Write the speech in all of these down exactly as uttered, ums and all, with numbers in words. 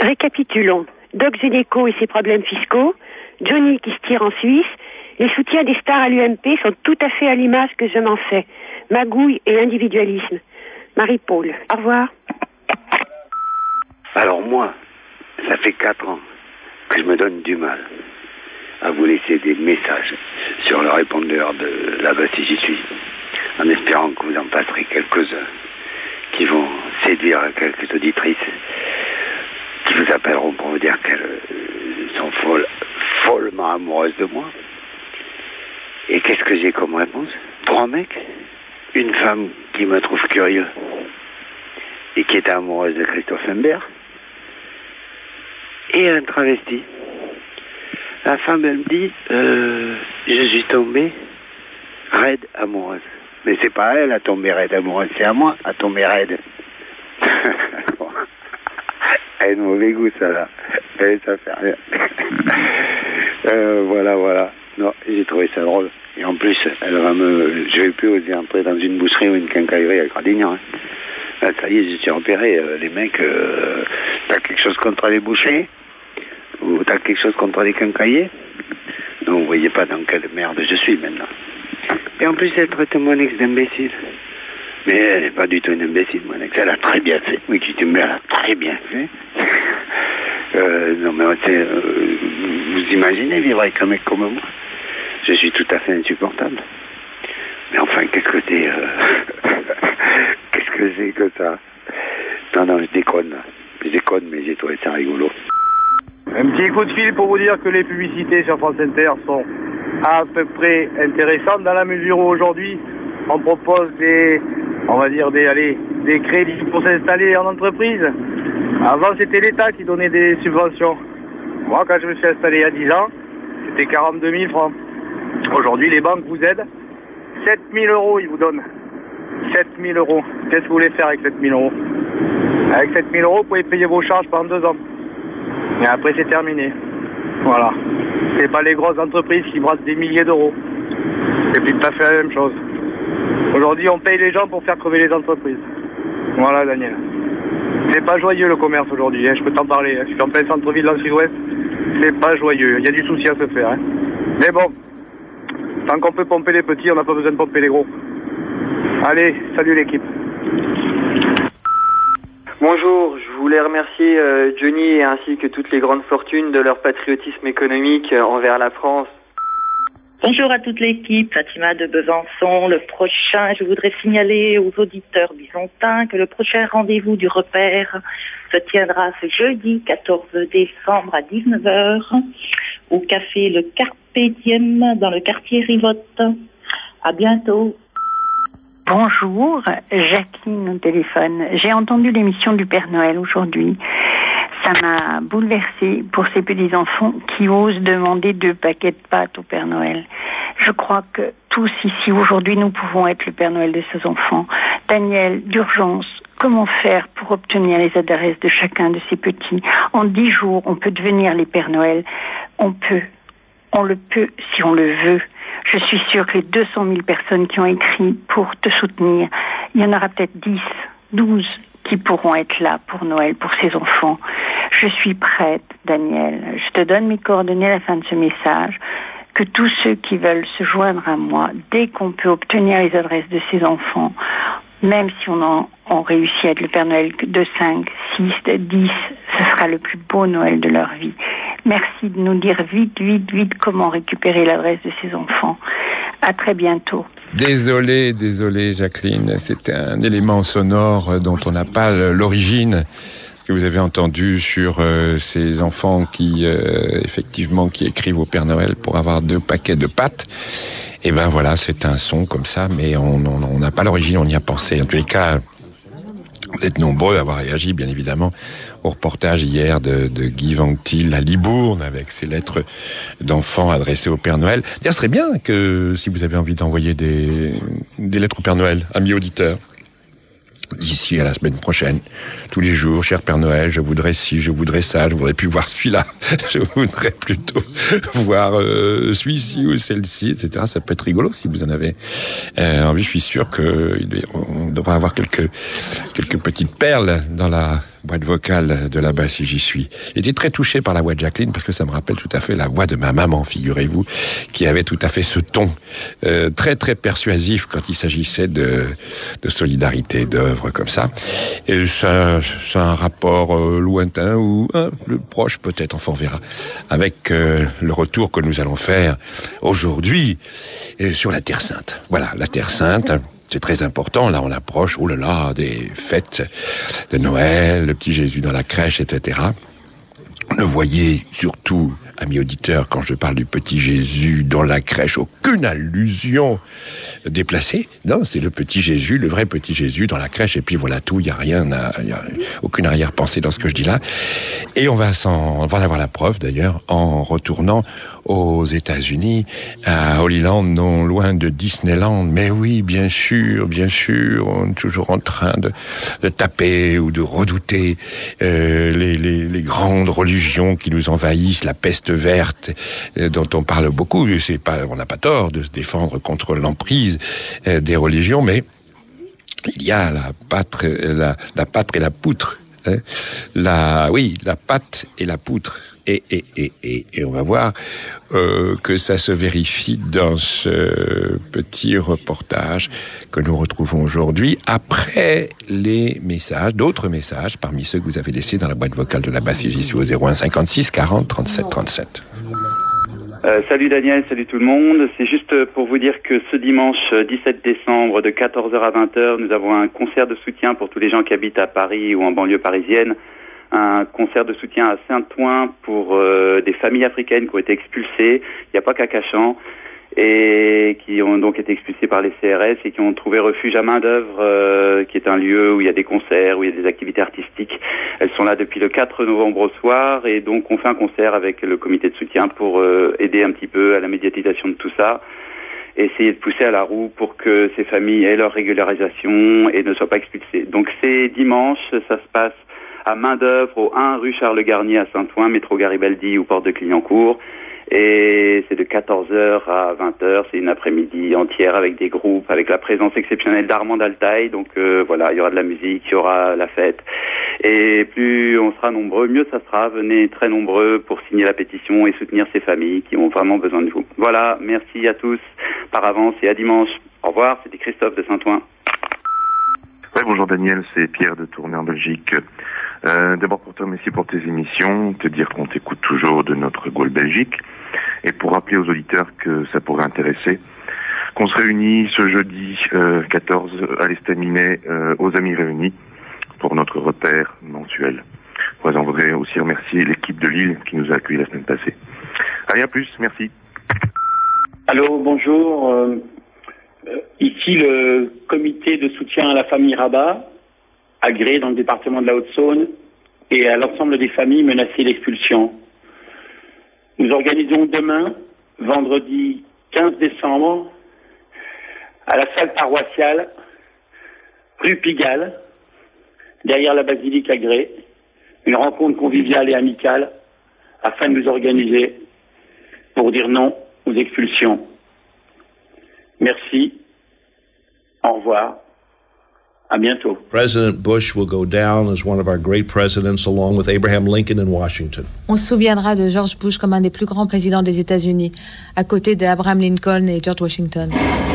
Récapitulons. Doc Gynéco et ses problèmes fiscaux, Johnny qui se tire en Suisse, les soutiens des stars à l'U M P sont tout à fait à l'image que je m'en fais. Magouille et individualisme. Marie-Paul. Au revoir. Alors moi, ça fait quatre ans que je me donne du mal à vous laisser des messages sur le répondeur de là-bas si j'y suis, en espérant que vous en passerez quelques-uns qui vont séduire quelques auditrices qui vous appelleront pour vous dire qu'elles euh, sont folles, follement amoureuses de moi. Et qu'est-ce que j'ai comme réponse? Trois mecs, une femme qui me trouve curieux et qui est amoureuse de Christophe Imbert, et un travesti. La femme, elle me dit, euh, je suis tombée raide amoureuse. Mais c'est pas elle à tomber raide amoureuse, c'est à moi à tomber raide. Elle a de mauvais goût, ça, là. Mais ça fait rien. euh, voilà, voilà. Non, j'ai trouvé ça drôle. Et en plus, elle va me... je vais plus oser entrer dans une boucherie ou une quincaillerie à Gradignan. Hein. Là, ça y est, je suis repéré. Euh, les mecs, euh, t'as quelque chose contre les bouchers? Ou t'as quelque chose contre les quincailliers? Non, vous voyez pas dans quelle merde je suis maintenant. Et en plus, elle traite mon ex d'imbécile. Mais elle n'est pas du tout une imbécile, mon ex. Elle a très bien fait. Oui, tu dis, mais elle a très bien fait. euh, non, mais c'est, euh, vous imaginez vivre avec un mec comme moi? Je suis tout à fait insupportable. Mais enfin, qu'est-ce que c'est euh... Qu'est-ce que c'est que ça? Non, non, je déconne. Je déconne, mais j'ai trouvé ça rigolo. Un petit coup de fil pour vous dire que les publicités sur France Inter sont à peu près intéressantes dans la mesure où aujourd'hui on propose des, on va dire des, allez, des crédits pour s'installer en entreprise. Avant c'était l'État qui donnait des subventions. Moi quand je me suis installé il y a dix ans, c'était quarante-deux mille francs. Aujourd'hui les banques vous aident. sept mille euros ils vous donnent. sept mille euros. Qu'est-ce que vous voulez faire avec sept mille euros? Avec sept mille euros vous pouvez payer vos charges pendant deux ans. Et après c'est terminé. Voilà. C'est pas les grosses entreprises qui brassent des milliers d'euros. C'est plus tout à fait la même chose. Aujourd'hui on paye les gens pour faire crever les entreprises. Voilà Daniel. C'est pas joyeux le commerce aujourd'hui, hein. Je peux t'en parler. Hein. Je suis en plein centre-ville dans le sud-ouest. C'est pas joyeux. Il y a du souci à se faire. Hein. Mais bon, tant qu'on peut pomper les petits, on n'a pas besoin de pomper les gros. Allez, salut l'équipe. Bonjour, je voulais remercier euh, Johnny ainsi que toutes les grandes fortunes de leur patriotisme économique euh, envers la France. Bonjour à toute l'équipe, Fatima de Besançon. Le prochain, je voudrais signaler aux auditeurs bisontins que le prochain rendez-vous du repère se tiendra ce jeudi quatorze décembre à dix-neuf heures au café Le Carpe Diem dans le quartier Rivotte. À bientôt. Bonjour, Jacqueline au téléphone. J'ai entendu l'émission du Père Noël aujourd'hui. Ça m'a bouleversée pour ces petits-enfants qui osent demander deux paquets de pâtes au Père Noël. Je crois que tous ici, aujourd'hui, nous pouvons être le Père Noël de ces enfants. Daniel, d'urgence, comment faire pour obtenir les adresses de chacun de ces petits? En dix jours, on peut devenir les Pères Noël. On peut. On le peut si on le veut. Je suis sûre que les deux cent mille personnes qui ont écrit pour te soutenir, il y en aura peut-être dix, douze qui pourront être là pour Noël, pour ces enfants. Je suis prête, Daniel. Je te donne mes coordonnées à la fin de ce message. Que tous ceux qui veulent se joindre à moi, dès qu'on peut obtenir les adresses de ces enfants, même si on, en, on réussit à être le Père Noël de cinq, six, dix, ce sera le plus beau Noël de leur vie. Merci de nous dire vite, vite, vite comment récupérer l'adresse de ces enfants. À très bientôt. Désolé, désolé Jacqueline, c'est un élément sonore dont on n'a pas l'origine que vous avez entendu sur euh, ces enfants qui, euh, effectivement, qui écrivent au Père Noël pour avoir deux paquets de pâtes. Et ben voilà, c'est un son comme ça, mais on n'a pas l'origine, on y a pensé. En tous les cas, vous êtes nombreux à avoir réagi, bien évidemment, au reportage hier de, de Guy Vanctil à Libourne avec ses lettres d'enfants adressées au Père Noël. D'ailleurs, ce serait bien que, si vous avez envie d'envoyer des, des lettres au Père Noël, amis auditeurs, d'ici à la semaine prochaine, tous les jours, cher Père Noël, je voudrais ci, je voudrais ça, je voudrais plus voir celui-là, je voudrais plutôt voir euh, celui-ci ou celle-ci, et cetera. Ça peut être rigolo si vous en avez euh, envie. Je suis sûr que on devrait avoir quelques quelques petites perles dans la boîte vocale de là-bas si j'y suis. J'étais très touché par la voix de Jacqueline parce que ça me rappelle tout à fait la voix de ma maman, figurez-vous, qui avait tout à fait ce ton euh, très très persuasif quand il s'agissait de, de solidarité, d'œuvres comme ça. Et ça, ça a un rapport euh, lointain ou euh, proche peut-être, enfin on verra, avec euh, le retour que nous allons faire aujourd'hui euh, sur la Terre Sainte. Voilà, la Terre Sainte. C'est très important, là on approche, oh là là, des fêtes de Noël, le petit Jésus dans la crèche, et cetera. Ne voyez surtout, amis auditeurs, quand je parle du petit Jésus dans la crèche, aucune allusion déplacée. Non, c'est le petit Jésus, le vrai petit Jésus dans la crèche, et puis voilà tout, il n'y a rien, il n'y a aucune arrière-pensée dans ce que je dis là. Et on va, s'en, on va en avoir la preuve d'ailleurs en retournant aux États-Unis, à Holy Land, non loin de Disneyland. Mais oui, bien sûr, bien sûr, on est toujours en train de, de taper ou de redouter euh, les, les, les grandes religions qui nous envahissent, la peste verte euh, dont on parle beaucoup. C'est pas, on n'a pas tort de se défendre contre l'emprise euh, des religions, mais il y a la pâtre, la, la pâtre et la poutre. Hein, la, oui, la pâte et la poutre. Et, et, et, et, et on va voir euh, que ça se vérifie dans ce petit reportage que nous retrouvons aujourd'hui, après les messages, d'autres messages, parmi ceux que vous avez laissés dans la boîte vocale de la basse, j'y suis au zéro un cinquante-six quarante trente-sept trente-sept. Euh, salut Daniel, salut tout le monde. C'est juste pour vous dire que ce dimanche dix-sept décembre de quatorze heures à vingt heures, nous avons un concert de soutien pour tous les gens qui habitent à Paris ou en banlieue parisienne. Un concert de soutien à Saint-Ouen pour euh, des familles africaines qui ont été expulsées, il n'y a pas qu'à Cachan, et qui ont donc été expulsées par les C R S et qui ont trouvé refuge à Main-d'œuvre, euh, qui est un lieu où il y a des concerts, où il y a des activités artistiques. Elles sont là depuis le quatre novembre au soir, et donc on fait un concert avec le comité de soutien pour euh, aider un petit peu à la médiatisation de tout ça, et essayer de pousser à la roue pour que ces familles aient leur régularisation et ne soient pas expulsées. Donc c'est dimanche, ça se passe à Main-d'œuvre, au un rue Charles-Garnier à Saint-Ouen, métro Garibaldi ou porte de Clignancourt. Et c'est de quatorze heures à vingt heures, c'est une après-midi entière avec des groupes, avec la présence exceptionnelle d'Armand Altaï. Donc euh, voilà, il y aura de la musique, il y aura la fête. Et plus on sera nombreux, mieux ça sera. Venez très nombreux pour signer la pétition et soutenir ces familles qui ont vraiment besoin de vous. Voilà, merci à tous par avance et à dimanche. Au revoir, c'était Christophe de Saint-Ouen. Ouais, bonjour Daniel, c'est Pierre de Tournai en Belgique. Euh, d'abord pour te remercier pour tes émissions, te dire qu'on t'écoute toujours de notre Gaulle Belgique, et pour rappeler aux auditeurs que ça pourrait intéresser, qu'on se réunit ce jeudi euh, quatorze à l'Estaminet euh, aux Amis Réunis pour notre repère mensuel. Moi, on voudrait aussi remercier l'équipe de Lille qui nous a accueillis la semaine passée. Allez, à plus, merci. Allô, bonjour. Euh, ici le comité de soutien à la famille Rabat, agréé dans le département de la Haute-Saône, et à l'ensemble des familles menacées d'expulsion. Nous organisons demain, vendredi quinze décembre, à la salle paroissiale, rue Pigalle, derrière la basilique Agré, une rencontre conviviale et amicale afin de nous organiser pour dire non aux expulsions. Merci. Au revoir. À bientôt. President Bush will go down as one of our great presidents along with Abraham Lincoln in Washington. On se souviendra de George Bush comme un des plus grands présidents des États-Unis, à côté d'Abraham Lincoln et George Washington.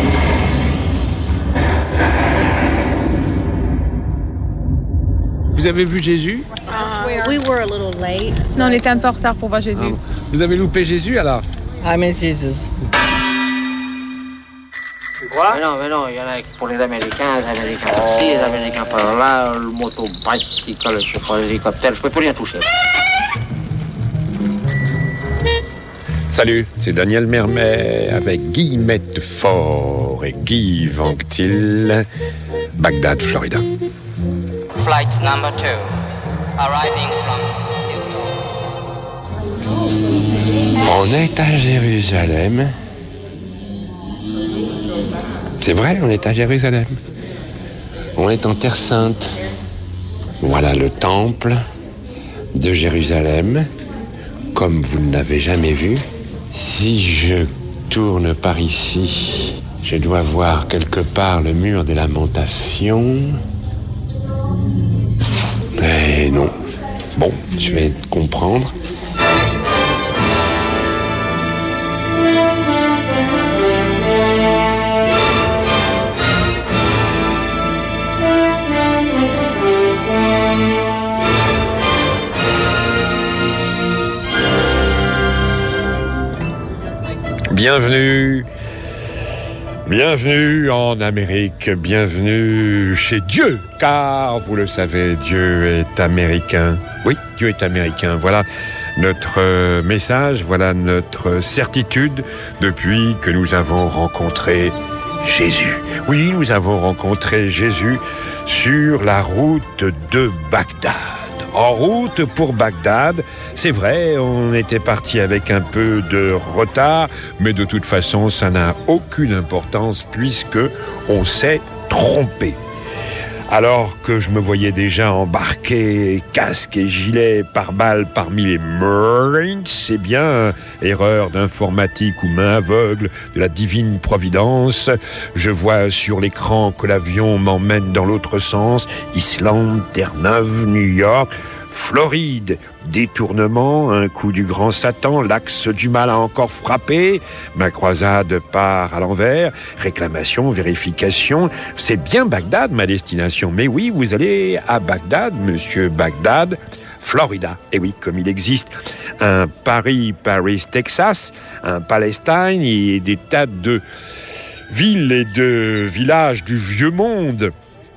Vous avez vu Jésus? Uh, we were a little late. Non, on était un peu en retard pour voir Jésus. Ah, vous avez loupé Jésus alors? I miss Jesus. Quoi? Mais non, mais non, il y en a pour les Américains, les Américains oh. aussi, les Américains par là, le motobicycle, je sais pas, l'hélicoptère, je peux plus rien toucher. Salut, c'est Daniel Mermet avec Guillemette Fort et Guy Vanctil, Bagdad, Florida. Flight number two, arriving from... On est à Jérusalem. C'est vrai, on est à Jérusalem. On est en Terre Sainte. Voilà le temple de Jérusalem, comme vous ne l'avez jamais vu. Si je tourne par ici, je dois voir quelque part le mur des Lamentations. Eh non. Bon, je vais comprendre. Bienvenue, bienvenue en Amérique, bienvenue chez Dieu, car vous le savez, Dieu est américain. Oui, Dieu est américain, voilà notre message, voilà notre certitude depuis que nous avons rencontré Jésus. Oui, nous avons rencontré Jésus sur la route de Bagdad. En route pour Bagdad, c'est vrai, on était parti avec un peu de retard, mais de toute façon, ça n'a aucune importance puisque on s'est trompé. Alors que je me voyais déjà embarqué, casque et gilet pare-balles parmi les Marines, c'est bien erreur d'informatique ou main aveugle de la divine providence. Je vois sur l'écran que l'avion m'emmène dans l'autre sens, Islande, Terre-Neuve, New York, Floride, détournement, un coup du grand Satan, l'axe du mal a encore frappé, ma croisade part à l'envers, réclamation, vérification, c'est bien Bagdad ma destination, mais oui, vous allez à Bagdad, monsieur Bagdad, Florida, et oui, comme il existe un Paris, Paris, Texas, un Palestine et des tas de villes et de villages du vieux monde.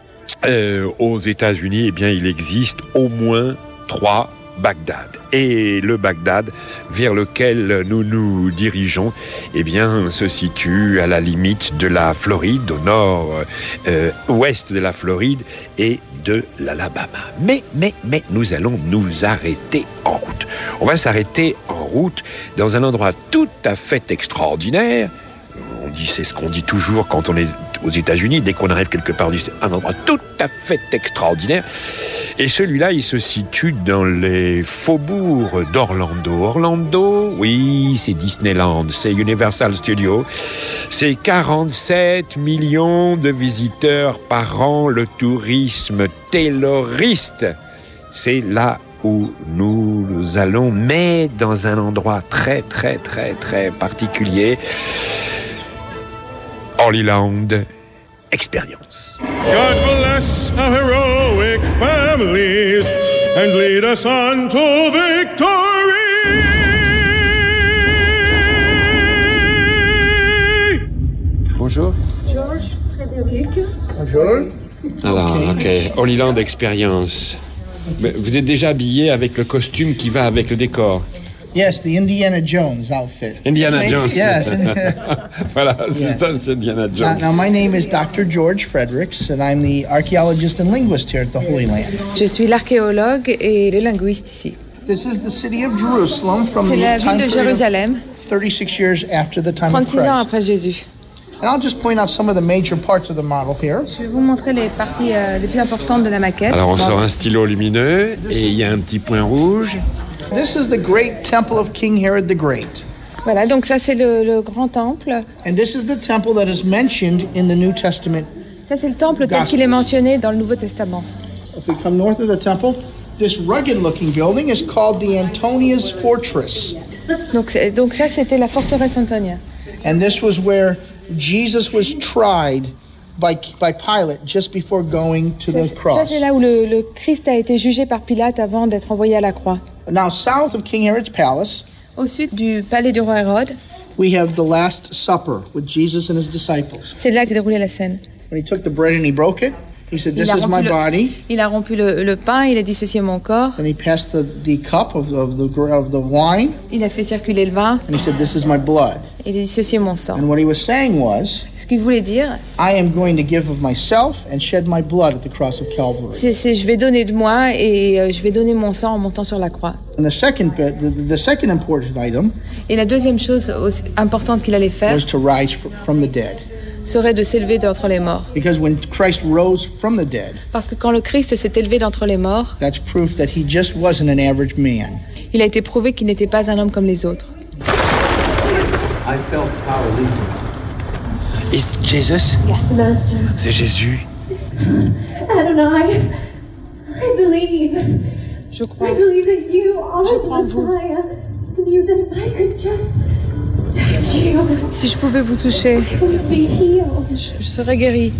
Euh, aux États-Unis, eh bien, il existe au moins trois Bagdad. Et le Bagdad vers lequel nous nous dirigeons, eh bien, se situe à la limite de la Floride, au nord, euh, ouest de la Floride et de l'Alabama. Mais, mais, mais, nous allons nous arrêter en route. On va s'arrêter en route dans un endroit tout à fait extraordinaire. On dit, c'est ce qu'on dit toujours quand on est aux États-Unis, dès qu'on arrive quelque part, un endroit tout à fait extraordinaire. Et celui-là, il se situe dans les faubourgs d'Orlando. Orlando, oui, c'est Disneyland, c'est Universal Studios. C'est quarante-sept millions de visiteurs par an, le tourisme tayloriste. C'est là où nous allons, mais dans un endroit très, très, très, très particulier. Holy Land Experience. God bless our heroic families and lead us on to victory. Bonjour. George Frédéric. Bonjour. Alors, ok, Holy Land Experience. Vous êtes déjà habillé avec le costume qui va avec le décor. Yes, the Indiana Jones outfit. Indiana Jones. Yes. Voilà, c'est Yes. ça, c'est Indiana Jones. Now, now, my name is Doctor George Fredericks, and I'm the archaeologist and linguist here at the Holy Land. Je suis l'archéologue et le linguiste ici. This is the city of Jerusalem from C'est the la time ville de period of Jérusalem, thirty-six years after the time of trente-six ans Christ. après Jésus. And I'll just point out some of the major parts of the model here. Je vais vous montrer les parties euh, les plus importantes de la maquette. Alors on Bon. sort un stylo lumineux et il y a un petit point rouge. This is the great temple of King Herod the Great. Voilà, donc ça c'est le, le grand temple. And this is the temple that is mentioned in the New Testament. Ça c'est le temple tel qu'il est mentionné dans le Nouveau Testament. If we come north of the temple, this rugged-looking building is called the Antonia's Fortress. Donc, c'est- donc ça c'était la forteresse Antonia. And this was where Jesus was tried by, by Pilate just before going to Ça, the c'est- ça cross. c'est là où le, le Christ a été jugé par Pilate avant d'être envoyé à la croix. Now, south of King Herod's palace, Au sud du palais du roi Hérode, we have the Last Supper with Jesus and his disciples. c'est là qu'est déroulé la scène. When he took the bread and he broke it, he said, Il "This a is my rompu le- body." Il a rompu le, le pain, il a dissocié mon corps, And he passed the, the cup of, of, the, gr- of the wine, il a fait circuler le vin, and he said, "This is my blood." et il a dissocié mon sang. And what he was saying was, Ce qu'il voulait dire, I am going to give of myself and shed my blood at the cross of Calvary. c'est, c'est je vais donner de moi et euh, je vais donner mon sang en montant sur la croix. And the second bit, the, the second important item Et la deuxième chose aussi importante qu'il allait faire was to rise fr- from the dead. serait de s'élever d'entre les morts. Because when Christ rose from the dead, Parce que quand le Christ s'est élevé d'entre les morts, that's proof that he just wasn't an average man. il a été prouvé qu'il n'était pas un homme comme les autres. I felt power leaving. Is Jesus? Yes, Master. C'est Jésus. Adonai, I Je crois. Je crois en vous. Si je pouvais vous toucher, je, je serais guérie.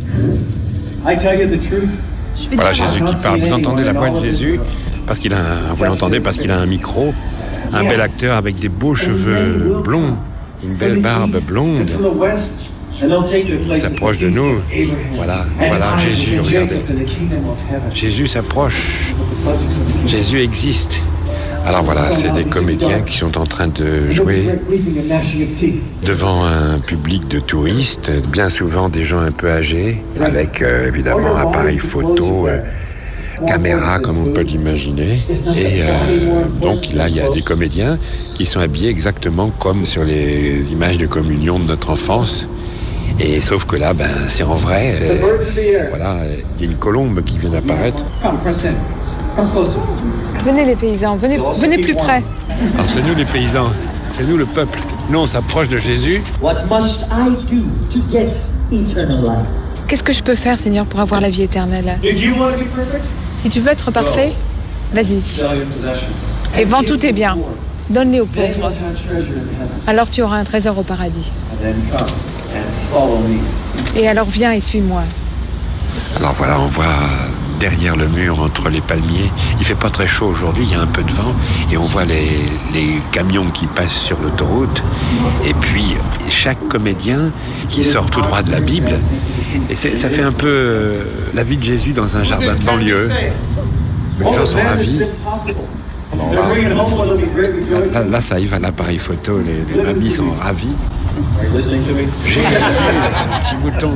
Voilà Jésus qui parle. Vous entendez la voix de Jésus parce qu'il a un, vous l'entendez parce qu'il a un micro, un bel acteur avec des beaux cheveux blonds, une belle barbe blonde. Il s'approche de nous. Voilà, voilà Jésus, regardez. Jésus s'approche. Jésus existe. Alors voilà, c'est des comédiens qui sont en train de jouer devant un public de touristes, bien souvent des gens un peu âgés, avec euh, évidemment appareil photo, euh, caméra comme on peut l'imaginer. Et euh, donc là, il y a des comédiens qui sont habillés exactement comme sur les images de communion de notre enfance. Et sauf que là, ben, c'est en vrai. Euh, voilà, il y a une colombe qui vient d'apparaître. Venez les paysans, venez, venez plus près. Alors c'est nous les paysans, c'est nous le peuple. Nous on s'approche de Jésus. Qu'est-ce que je peux faire, Seigneur, pour avoir la vie éternelle? Si tu veux être parfait, vas-y. Et vends tous tes biens, donne-les aux pauvres. Alors tu auras un trésor au paradis. Et alors viens et suis-moi. Alors voilà, on voit derrière le mur, entre les palmiers, il fait pas très chaud aujourd'hui, il y a un peu de vent, et on voit les, les camions qui passent sur l'autoroute, et puis chaque comédien qui sort tout droit de la Bible, et c'est, ça fait un peu euh, la vie de Jésus dans un jardin de banlieue. Mais les gens sont ravis. Là, là, là, ça y va, l'appareil photo, les, les mamies sont ravis. Jésus, ce petit mouton.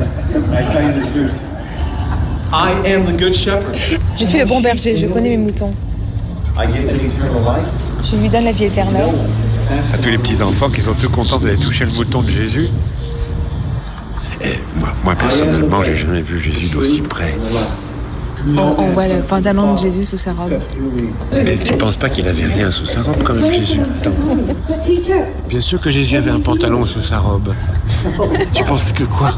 I am the good shepherd. Je suis le bon berger, je connais mes moutons. Je lui donne la vie éternelle. À tous les petits-enfants qui sont tout contents d'aller toucher le mouton de Jésus. Et moi, moi personnellement, j'ai jamais vu Jésus d'aussi près. On, on voit le pantalon de Jésus sous sa robe. Mais tu penses pas qu'il avait rien sous sa robe quand même, Jésus? Attends. Bien sûr que Jésus avait un pantalon sous sa robe. Tu penses que quoi?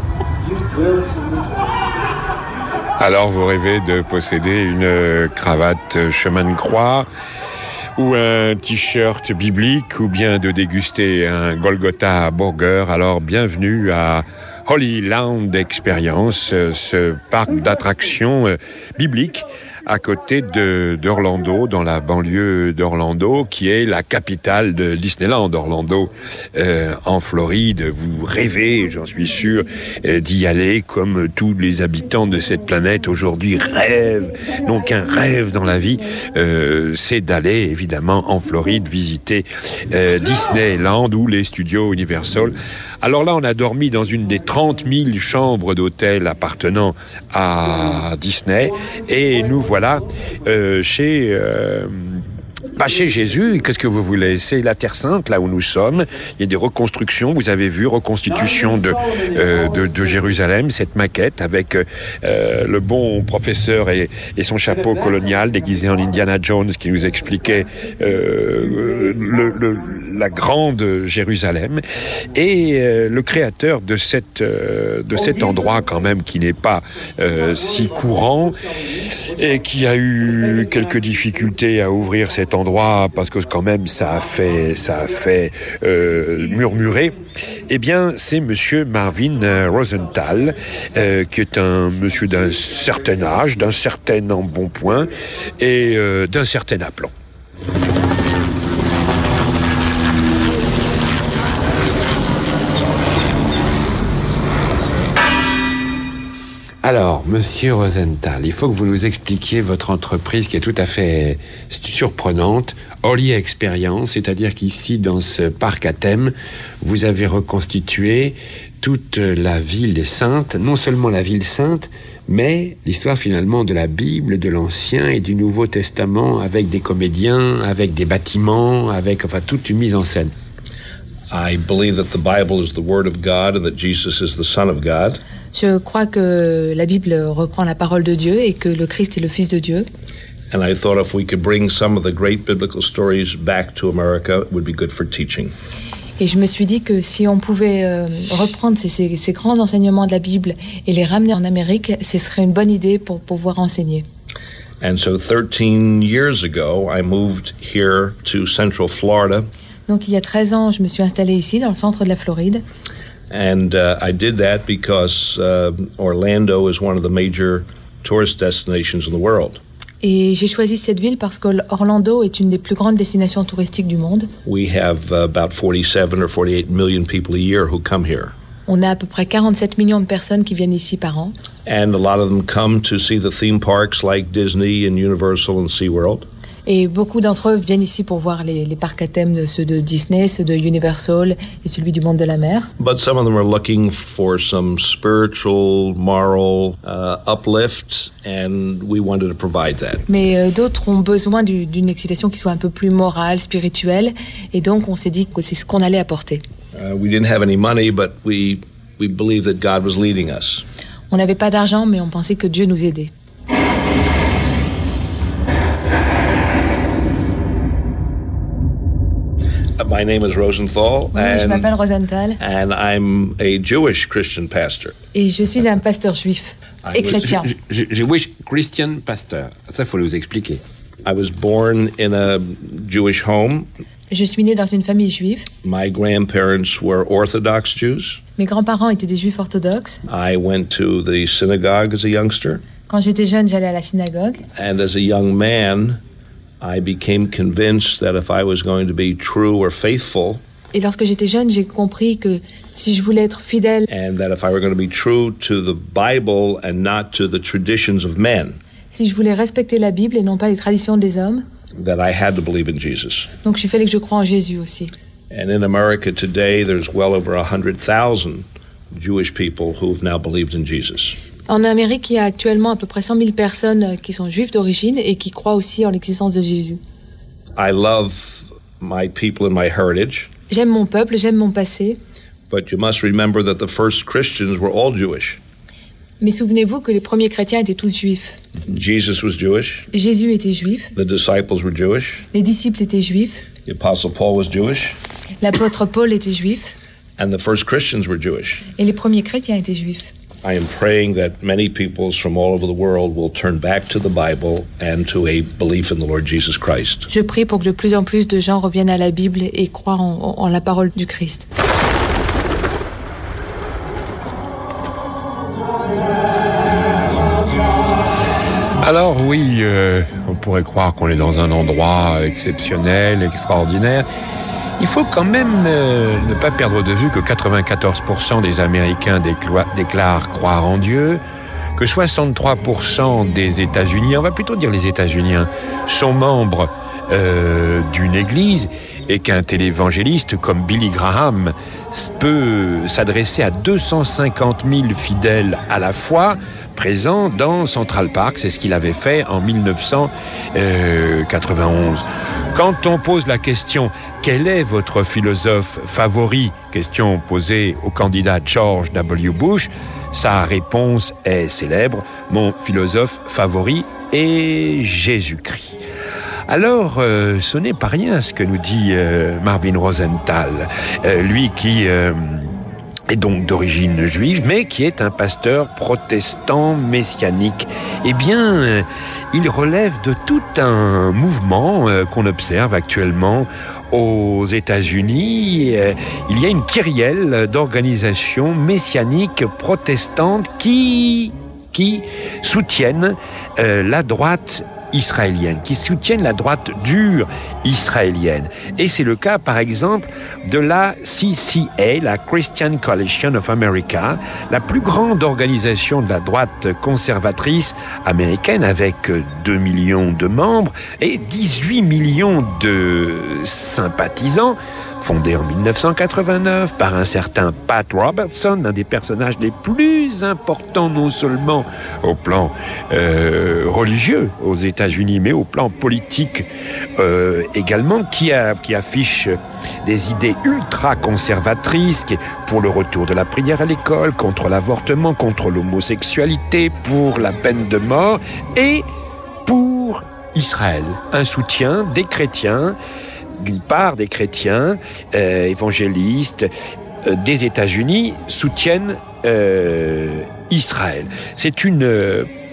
Alors vous rêvez de posséder une cravate chemin de croix ou un t-shirt biblique ou bien de déguster un Golgotha burger, alors bienvenue à Holy Land Experience, ce parc d'attractions bibliques à côté de, d'Orlando, dans la banlieue d'Orlando, qui est la capitale de Disneyland, Orlando, euh, en Floride. Vous rêvez, j'en suis sûr, euh, d'y aller, comme tous les habitants de cette planète aujourd'hui rêvent, n'ont qu'un rêve dans la vie, euh, c'est d'aller, évidemment, en Floride, visiter euh, Disneyland ou les studios Universal. Alors là, on a dormi dans une des trente mille chambres d'hôtel appartenant à Disney, et nous voilà Voilà, euh, chez, euh, pas chez Jésus, qu'est-ce que vous voulez? C'est la Terre Sainte, là où nous sommes. Il y a des reconstructions, vous avez vu, reconstitution de, euh, de, de Jérusalem, cette maquette avec euh, le bon professeur et, et son chapeau colonial déguisé en Indiana Jones qui nous expliquait euh, le, le, la grande Jérusalem. Et euh, le créateur de, cette, euh, de cet endroit quand même qui n'est pas euh, si courant et qui a eu quelques difficultés à ouvrir cet endroit parce que quand même ça a fait ça a fait euh, murmurer. Eh bien, c'est Monsieur Marvin Rosenthal, euh, qui est un monsieur d'un certain âge, d'un certain embonpoint et euh, d'un certain aplomb. Alors, Monsieur Rosenthal, il faut que vous nous expliquiez votre entreprise qui est tout à fait surprenante, Holy Experience, c'est-à-dire qu'ici, dans ce parc à thème, vous avez reconstitué toute la ville sainte, non seulement la ville sainte, mais l'histoire finalement de la Bible, de l'Ancien et du Nouveau Testament, avec des comédiens, avec des bâtiments, avec enfin toute une mise en scène. I believe that the Bible is the Word of God and that Jesus is the Son of God. Je crois que la Bible reprend la parole de Dieu et que le Christ est le Fils de Dieu. And I thought if we could bring some of the great biblical stories back to America, it would be good for teaching. Et je me suis dit que si on pouvait euh, reprendre ces, ces, ces grands enseignements de la Bible et les ramener en Amérique, ce serait une bonne idée pour pouvoir enseigner. And so thirteen years ago, I moved here to Central Florida. Donc il y a treize ans, je me suis installée ici, dans le centre de la Floride. And uh, I did that because uh, Orlando is one of the major tourist destinations in the world. Et j'ai choisi cette ville parce qu'Orlando est une des plus grandes destinations touristiques du monde. We have uh, about forty-seven or forty-eight million people a year who come here. On a à peu près quarante-sept millions de personnes qui viennent ici par an. And a lot of them come to see the theme parks like Disney and Universal and SeaWorld. Et beaucoup d'entre eux viennent ici pour voir les, les parcs à thème, de ceux de Disney, ceux de Universal et celui du monde de la mer. But some of them are looking for some spiritual, moral uh, uplift, and we wanted to provide that. Mais euh, d'autres ont besoin du, d'une excitation qui soit un peu plus morale, spirituelle, et donc on s'est dit que c'est ce qu'on allait apporter. Uh, we didn't have any money, but we we believed that God was leading us. On n'avait pas d'argent, mais on pensait que Dieu nous aidait. My name is Rosenthal, oui, and, je m'appelle Rosenthal, and I'm a Jewish Christian pastor. Et je suis un pasteur juif et chrétien. Jewish Christian pastor. Ça, faut nous expliquer. I was born in a Jewish home. Je suis né dans une famille juive. My grandparents were Orthodox Jews. Mes grands-parents étaient des juifs orthodoxes. I went to the synagogue as a youngster. Quand j'étais jeune, j'allais à la synagogue. And as a young man, I became convinced that if I was going to be true or faithful, et lorsque j'étais jeune, j'ai compris que si je voulais être fidèle, and that if I were going to be true to the Bible and not to the traditions of men, si je voulais respecter la Bible et non pas les traditions des hommes, that I had to believe in Jesus. Donc il fallait que je croie en Jésus aussi. And in America today, there's well over one hundred thousand Jewish people who have now believed in Jesus. En Amérique, il y a actuellement à peu près cent mille personnes qui sont juives d'origine et qui croient aussi en l'existence de Jésus. I love my people and my heritage. J'aime mon peuple, j'aime mon passé. But you must remember that the first Christians were all Jewish. Mais souvenez-vous que les premiers chrétiens étaient tous juifs. Jesus was Jewish. Jésus était juif. The disciples were Jewish. Les disciples étaient juifs. The apostle Paul was Jewish. L'apôtre Paul était juif. And the first Christians were Jewish. Et les premiers chrétiens étaient juifs. I am praying that many peoples from all over the world will turn back to the Bible and to a belief in the Lord Jesus Christ. Je prie pour que de plus en plus de gens reviennent à la Bible et croient en, en la parole du Christ. Alors oui, euh, on pourrait croire qu'on est dans un endroit exceptionnel, extraordinaire. Il faut quand même euh, ne pas perdre de vue que quatre-vingt-quatorze pour cent des Américains déclo- déclarent croire en Dieu, que soixante-trois pour cent des États-Unis, on va plutôt dire les États-Unis, hein, sont membres euh, d'une église et qu'un télévangéliste comme Billy Graham peut s'adresser à deux cent cinquante mille fidèles à la fois présents dans Central Park. C'est ce qu'il avait fait en dix-neuf cent quatre-vingt-onze. Quand on pose la question « Quel est votre philosophe favori ?» question posée au candidat George W. Bush, sa réponse est célèbre « Mon philosophe favori est Jésus-Christ ». Alors, euh, ce n'est pas rien ce que nous dit euh, Marvin Rosenthal, euh, lui qui euh, est donc d'origine juive, mais qui est un pasteur protestant messianique. Eh bien, euh, il relève de tout un mouvement euh, qu'on observe actuellement aux États-Unis. Euh, il y a une kyrielle d'organisations messianiques protestantes qui, qui soutiennent euh, la droite israélienne, qui soutiennent la droite dure israélienne. Et c'est le cas, par exemple, de la C C A, la Christian Coalition of America, la plus grande organisation de la droite conservatrice américaine, avec deux millions de membres et dix-huit millions de sympathisants, fondée en dix-neuf cent quatre-vingt-neuf par un certain Pat Robertson, un des personnages les plus importants non seulement au plan euh, religieux aux États-Unis, mais au plan politique euh, également, qui, a, qui affiche des idées ultra-conservatrices, qui est pour le retour de la prière à l'école, contre l'avortement, contre l'homosexualité, pour la peine de mort et pour Israël. Un soutien des chrétiens, d'une part des chrétiens euh, évangélistes euh, des États-Unis soutiennent euh, Israël. C'est une euh,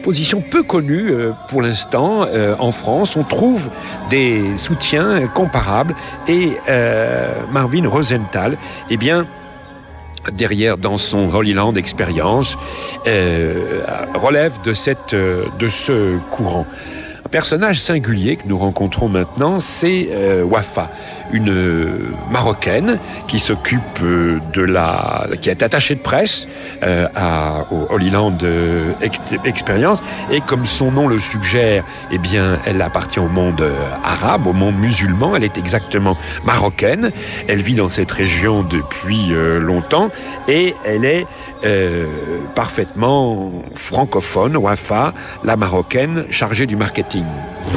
position peu connue euh, pour l'instant euh, en France. On trouve des soutiens comparables et euh, Marvin Rosenthal, eh bien, derrière, dans son Holy Land Experience, euh, relève de, cette, euh, de ce courant. Un personnage singulier que nous rencontrons maintenant, c'est euh, Wafa, une euh, Marocaine qui s'occupe euh, de la, qui est attachée de presse euh, à, au Holy Land euh, Experience, et comme son nom le suggère, eh bien, elle appartient au monde euh, arabe, au monde musulman. Elle est exactement marocaine. Elle vit dans cette région depuis euh, longtemps et elle est euh, parfaitement francophone. Wafa, la Marocaine chargée du marketing.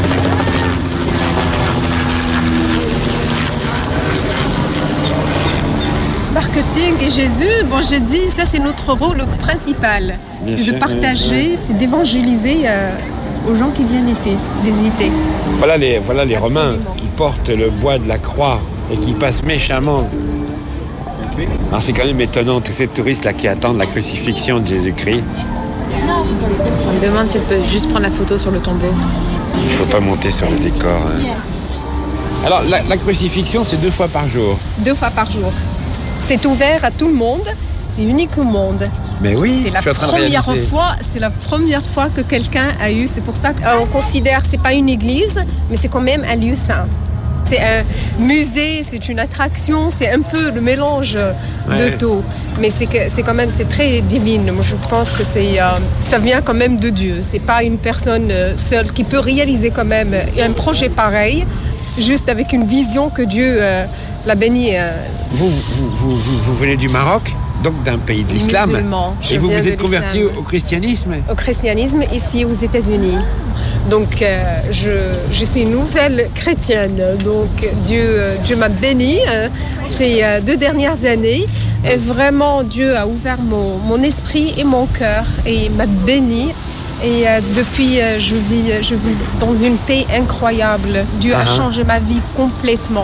Marketing et Jésus, bon, j'ai dit, ça c'est notre rôle principal. Bien c'est sûr, de partager, oui. C'est d'évangéliser euh, aux gens qui viennent ici, visiter. Voilà les, voilà les Romains qui portent le bois de la croix et qui passent méchamment. Alors c'est quand même étonnant, tous ces touristes là qui attendent la crucifixion de Jésus-Christ. On me demande si elle peut juste prendre la photo sur le tombeau. Il ne faut pas monter sur le décor. Hein. Alors la, la crucifixion, c'est deux fois par jour. Deux fois par jour. C'est ouvert à tout le monde, c'est unique au monde. Mais oui, c'est la je suis en train première de fois, c'est la première fois que quelqu'un a eu. C'est pour ça qu'on considère c'est pas une église, mais c'est quand même un lieu saint. C'est un musée, c'est une attraction, c'est un peu le mélange ouais. de tout. Mais c'est que c'est quand même c'est très divine. Moi, je pense que c'est euh, ça vient quand même de Dieu. C'est pas une personne seule qui peut réaliser quand même un projet pareil, juste avec une vision que Dieu euh, l'a béni. Euh. Vous, vous, vous, vous, vous venez du Maroc, donc d'un pays de l'islam. Musulman. Et vous vous êtes converti au christianisme ? Au christianisme, ici aux États-Unis. Donc, euh, je, je suis une nouvelle chrétienne. Donc, Dieu, Dieu m'a bénie euh, ces euh, deux dernières années. Et vraiment, Dieu a ouvert mon, mon esprit et mon cœur et m'a bénie. Et euh, depuis, euh, je, vis, je vis dans une paix incroyable. Dieu uh-huh. a changé ma vie complètement.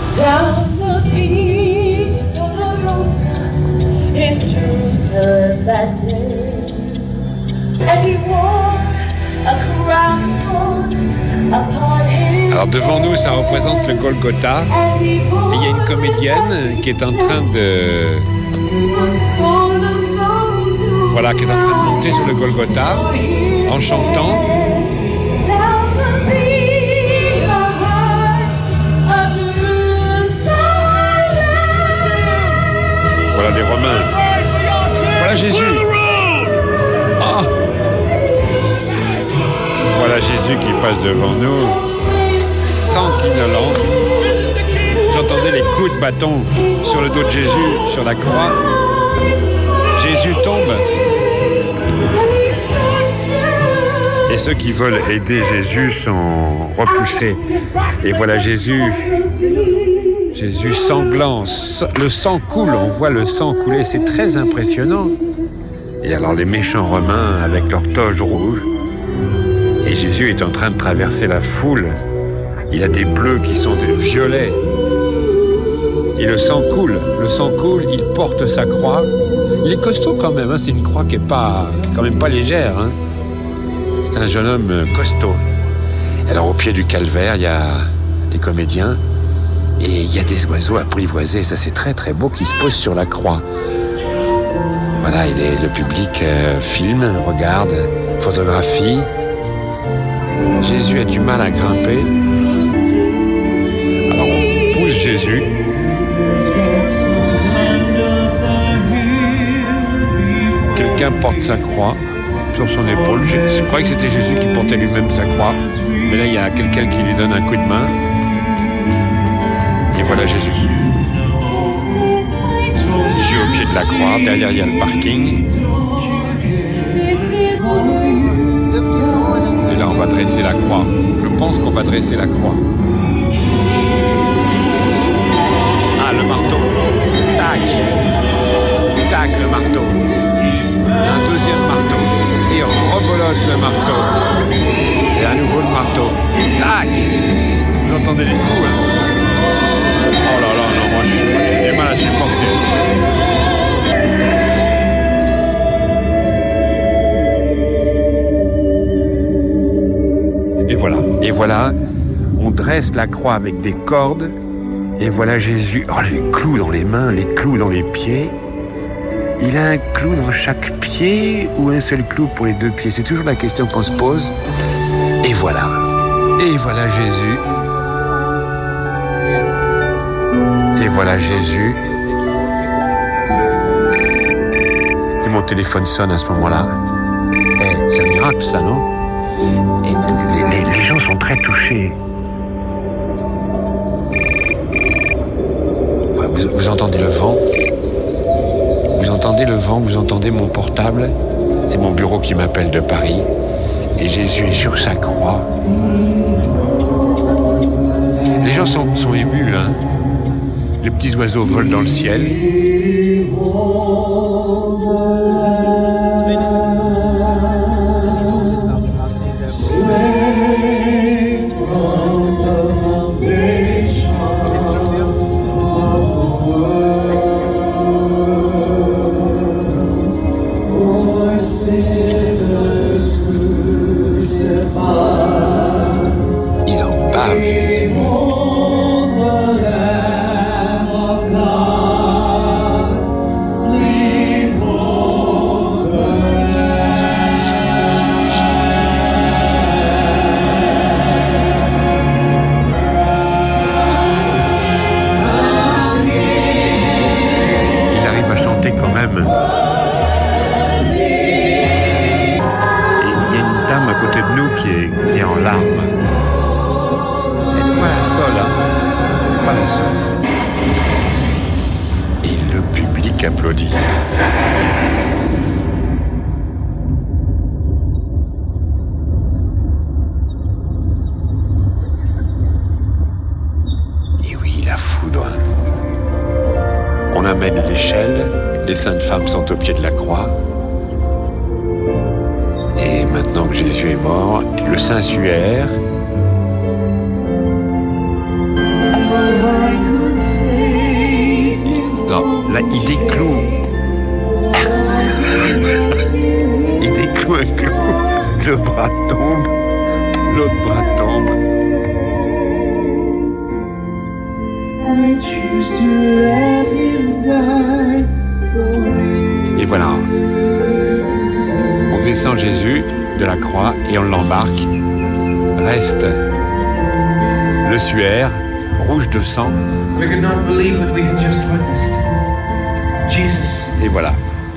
Alors devant nous, ça représente le Golgotha. Et il y a une comédienne qui est en train de... Voilà, qui est en train de monter sur le Golgotha en chantant. Voilà les Romains. Voilà Jésus. Ah. Voilà Jésus qui passe devant nous, sanguinolent. J'entendais les coups de bâton sur le dos de Jésus, sur la croix. Jésus tombe. Et ceux qui veulent aider Jésus sont repoussés. Et voilà Jésus, Jésus sanglant, le sang coule, on voit le sang couler, c'est très impressionnant. Et alors les méchants Romains avec leur toge rouge, et Jésus est en train de traverser la foule. Il a des bleus qui sont des violets. Et le sang coule, le sang coule, il porte sa croix. Il est costaud quand même, hein. C'est une croix qui est pas, qui est quand même pas légère. Hein. C'est un jeune homme costaud. Alors au pied du calvaire, il y a des comédiens et il y a des oiseaux apprivoisés. Ça c'est très très beau qui se posent sur la croix. Voilà, il est, le public euh, filme, regarde, photographie. Jésus a du mal à grimper. Alors on pousse Jésus. Quelqu'un porte sa croix sur son épaule. Je, je croyais que c'était Jésus qui portait lui-même sa croix. Mais là, il y a quelqu'un qui lui donne un coup de main. Et voilà Jésus. Jésus au pied de la croix. Derrière, il y a le parking. Et là, on va dresser la croix. Je pense qu'on va dresser la croix. Ah, le marteau. Tac. Tac, le marteau. Un deuxième marteau. Et rebolote le marteau. Et à nouveau le marteau. Tac. Vous entendez les coups, hein? Oh là là, non, moi j'ai du mal à supporter. voilà. Et voilà, on dresse la croix avec des cordes. Et voilà Jésus. Oh, les clous dans les mains, les clous dans les pieds. Il a un clou dans chaque pied ou un seul clou pour les deux pieds? C'est toujours la question qu'on se pose. Et voilà. Et voilà Jésus. Et voilà Jésus. Et mon téléphone sonne à ce moment-là. Eh, c'est un miracle ça, non? Et les, les, les gens sont très touchés. Vous, vous entendez le vent? Vous entendez le vent, vous entendez mon portable? C'est mon bureau qui m'appelle de Paris. Et Jésus est sur sa croix. Les gens sont, sont émus, hein. Les petits oiseaux volent dans le ciel. Il en parle, Jésus. Qui est, qui est en larmes. Elle n'est pas la seule, hein. Elle n'est pas la seule. Et le public applaudit. Et oui, la foudre. On amène l'échelle, les saintes femmes sont au pied de la croix. Et maintenant que Jésus est mort, le Saint-Suaire. Non, là, il décloue. Il décloue un clou. Le bras tombe. L'autre bras tombe. Et voilà. On descend Jésus de la croix et on l'embarque. Reste le suaire, rouge de sang. Et voilà.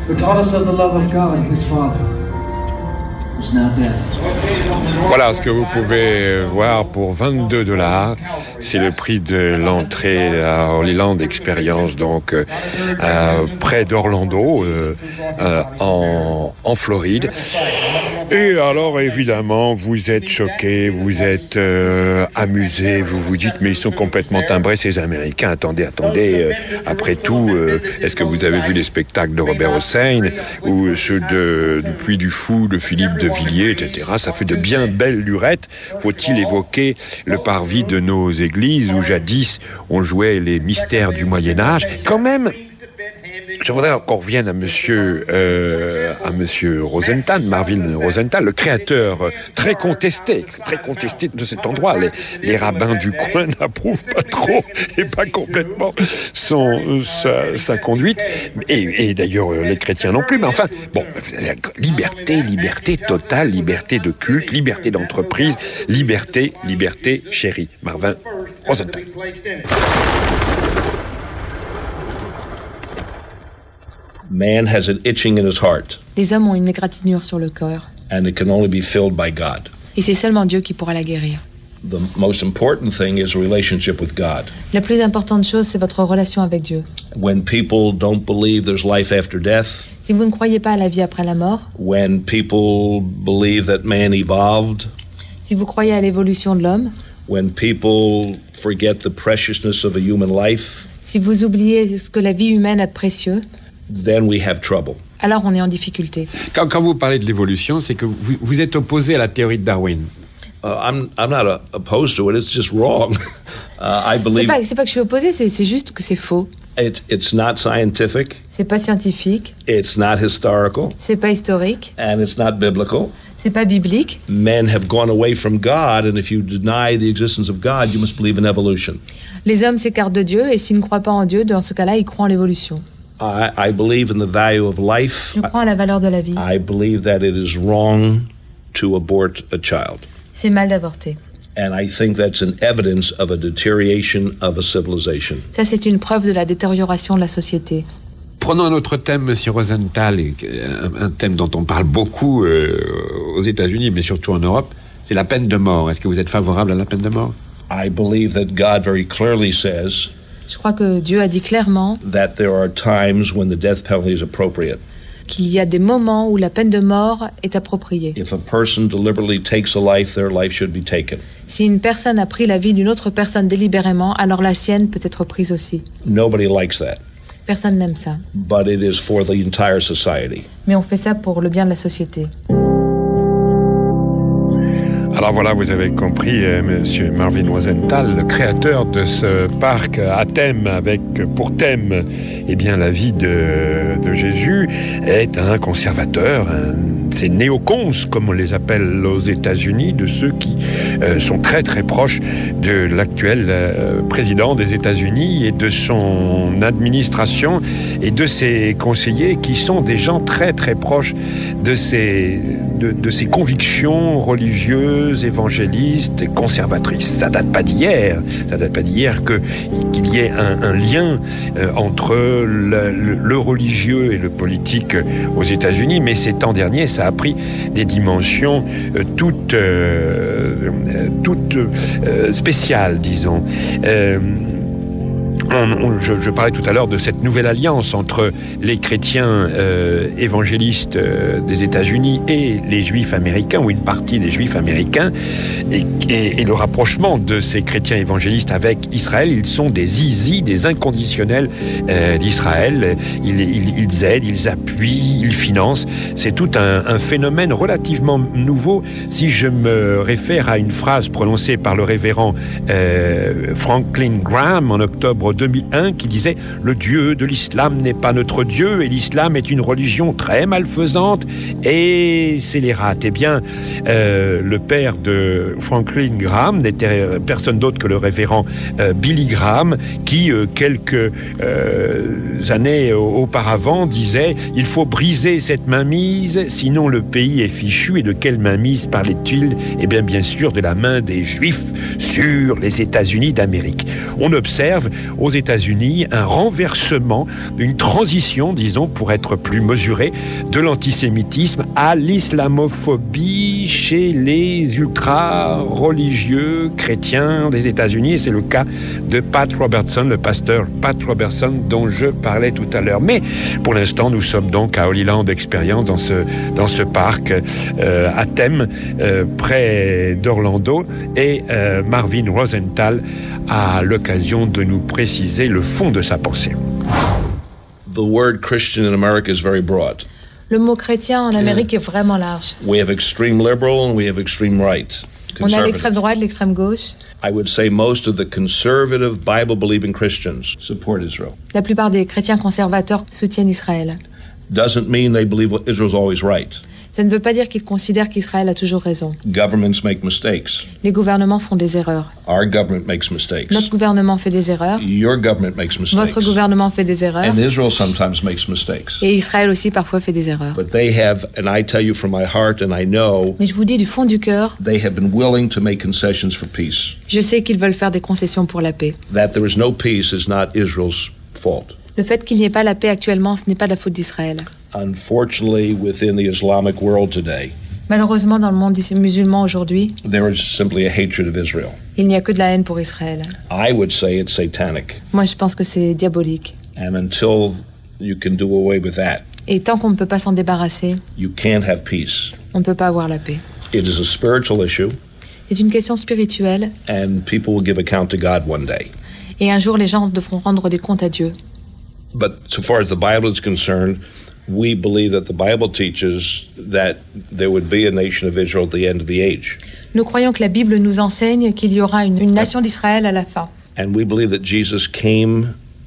Voilà ce que vous pouvez voir pour vingt-deux dollars. C'est le prix de l'entrée à Holy Land Experience, donc euh, près d'Orlando, euh, euh, en, en Floride. Et alors, évidemment, vous êtes choqués, vous êtes euh, amusés, vous vous dites, mais ils sont complètement timbrés, ces Américains. Attendez, attendez, euh, après tout, euh, est-ce que vous avez vu les spectacles de Robert Hossein ou ceux de, du Puy du Fou, de Philippe de Villiers, et cetera. Ça fait de bien belles lurettes. Faut-il évoquer le parvis de nos églises où jadis on jouait les mystères du Moyen-Âge? Quand même, je voudrais qu'on revienne à monsieur, euh, à monsieur Rosenthal, Marvin Rosenthal, le créateur très contesté, très contesté de cet endroit. Les, les rabbins du coin n'approuvent pas trop et pas complètement son, sa, sa conduite. Et, et d'ailleurs, les chrétiens non plus. Mais enfin, bon, liberté, liberté totale, liberté de culte, liberté d'entreprise, liberté, liberté chérie. Marvin Rosenthal. Man has an itching in his heart. Les hommes ont une égratignure sur le cœur. And it can only be filled by God. Et c'est seulement Dieu qui pourra la guérir. The most important thing is a relationship with God. La plus importante chose, c'est votre relation avec Dieu. When people don't believe there's life after death. Si vous ne croyez pas à la vie après la mort. When people believe that man evolved. Si vous croyez à l'évolution de l'homme. When people forget the preciousness of a human life. Si vous oubliez ce que la vie humaine a de précieux. Then we have trouble. Alors on est en difficulté. Quand, quand vous parlez de l'évolution, c'est que vous, vous êtes opposé à la théorie de Darwin. Uh, I'm, I'm not uh, opposed to it, it's just wrong. uh, I believe... C'est pas, c'est pas que je suis opposé, c'est, c'est juste que c'est faux. It's, it's not scientific. C'est pas scientifique. It's not historical. C'est pas historique. And it's not biblical. C'est pas biblique. Men have gone away from God, and if you deny the existence of God, you must believe in evolution. Les hommes s'écartent de Dieu, et s'ils ne croient pas en Dieu, dans ce cas-là, ils croient en l'évolution. I, I believe in the value of life. Je crois en la valeur de la vie. I believe that it is wrong to abort a child. C'est mal d'avorter. And I think that's an evidence of a deterioration of a civilization. Ça, c'est une preuve de la détérioration de la société. Prenons un autre thème, Monsieur Rosenthal, un, un thème dont on parle beaucoup euh, aux États-Unis, mais surtout en Europe, c'est la peine de mort. Est-ce que vous êtes favorable à la peine de mort? I believe that God very clearly says Je crois que Dieu a dit clairement that there are times when the death penalty is appropriate. Qu'il y a des moments où la peine de mort est appropriée. If a person deliberately takes a life, their life should be taken. Si une personne a pris la vie d'une autre personne délibérément, alors la sienne peut être prise aussi. Nobody likes that. Personne n'aime ça. But it is for the entire society. Mais on fait ça pour le bien de la société. Alors voilà, vous avez compris, euh, Monsieur Marvin Rosenthal, le créateur de ce parc à thème, avec pour thème, eh bien, la vie de, de Jésus, est un conservateur, un, c'est néocons, comme on les appelle aux États-Unis, de ceux qui euh, sont très très proches de l'actuel euh, président des États-Unis et de son administration et de ses conseillers, qui sont des gens très très proches de ses, de, de ses convictions religieuses, évangélistes, conservatrices. Ça date pas d'hier, ça date pas d'hier que, qu'il y ait un, un lien euh, entre le, le, le religieux et le politique aux États-Unis, mais ces temps derniers, ça a pris des dimensions euh, toutes, euh, toutes euh, spéciales, disons. Euh, On, on, je, je parlais tout à l'heure de cette nouvelle alliance entre les chrétiens euh, évangélistes euh, des États-Unis et les Juifs américains, ou une partie des Juifs américains, et, et, et le rapprochement de ces chrétiens évangélistes avec Israël. Ils sont des zizi, des inconditionnels euh, d'Israël. Ils, ils, ils aident, ils appuient, ils financent. C'est tout un, un phénomène relativement nouveau. Si je me réfère à une phrase prononcée par le révérend euh, Franklin Graham en octobre deux mille un, qui disait « Le Dieu de l'islam n'est pas notre Dieu et l'islam est une religion très malfaisante et scélérate. » Eh bien, euh, le père de Franklin Graham n'était personne d'autre que le révérend euh, Billy Graham, qui, euh, quelques euh, années auparavant, disait « Il faut briser cette mainmise, sinon le pays est fichu. » Et de quelle mainmise parlait-il? Eh bien, bien sûr, de la main des Juifs sur les États-Unis d'Amérique. On observe aux États-Unis un renversement, une transition, disons, pour être plus mesuré, de l'antisémitisme à l'islamophobie chez les ultra-religieux chrétiens des États-Unis. Et c'est le cas de Pat Robertson, le pasteur Pat Robertson dont je parlais tout à l'heure. Mais pour l'instant, nous sommes donc à Holy Land Experience, dans ce, dans ce parc euh, à thème, euh, près d'Orlando. Et euh, Marvin Rosenthal a l'occasion de nous préciser le fond de sa pensée. The word Christian in America is very broad. Le mot chrétien en Amérique est vraiment large. We have extreme liberal and we have extreme right. On a l'extrême droite, l'extrême gauche. I would say most of the conservative Bible-believing Christians support Israel. La plupart des chrétiens conservateurs soutiennent Israël. Doesn't mean they believe Israel's always right. Ça ne veut pas dire qu'ils considèrent qu'Israël a toujours raison. Governments make mistakes. Les gouvernements font des erreurs. Our government makes mistakes. Notre gouvernement fait des erreurs. Your government makes mistakes. Votre gouvernement fait des erreurs. And Israel sometimes makes mistakes. Et Israël aussi parfois fait des erreurs. But they have, and I tell you from my heart, and I know. Mais je vous dis du fond du cœur. They have been willing to make concessions for peace. Je sais qu'ils veulent faire des concessions pour la paix. That there is no peace is not Israel's fault. Le fait qu'il n'y ait pas la paix actuellement, ce n'est pas la faute d'Israël. Unfortunately, within the Islamic world today. Malheureusement, dans le monde musulman aujourd'hui, there is simply a hatred of Israel. Il n'y a que de la haine pour Israël. I would say it's satanic. Moi, je pense que c'est diabolique. And until you can do away with that, et tant qu'on ne peut pas s'en débarrasser, you can't have peace. On ne peut pas avoir la paix. It is a spiritual issue. C'est une question spirituelle. And people will give account to God one day. Et un jour, les gens devront rendre des comptes à Dieu. But so far as the Bible is concerned, we believe that the Bible teaches that there would be a nation of Israel at the end of the age. Nous croyons que la Bible nous enseigne qu'il y aura une, une nation d'Israël à la fin. And we believe that Jesus came